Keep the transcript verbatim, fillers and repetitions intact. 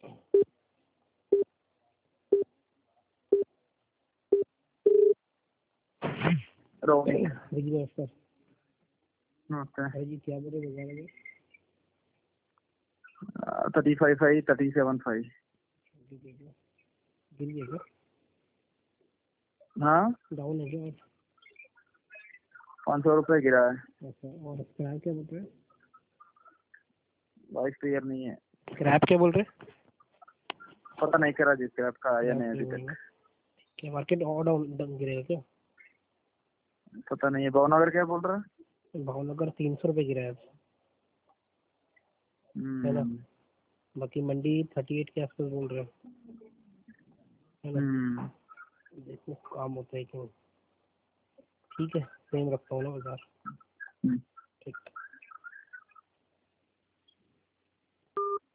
Roaming जी नमस्कार। नमस्ते। जी क्या बोले बाजार में? Thirty five five thirty seven five. गिर गया क्या? हाँ डाउन है क्या? पाँच सौ रुपये गिरा है। अच्छा, और स्क्रैप क्या बोल रहे हैं? वॉइस क्लियर नहीं है। स्क्रैप क्या बोल रहे हैं? पता नहीं करा जी स्क्रैप का आया नहीं अभी तक। क्या मार्केट और डाउन डाउन गिरेगा क्या? पता नहीं है। भावनगर क्या बोल रहा है? भावनगर तीन सौ रुपये गिरा है है ना। बाकी मंडी थर्टी एट के आसपास बोल रहे हैं, है ना। देखो काम होता है क्यों। ठीक है, सेम रखता हूँ ना बाजार। ठीक।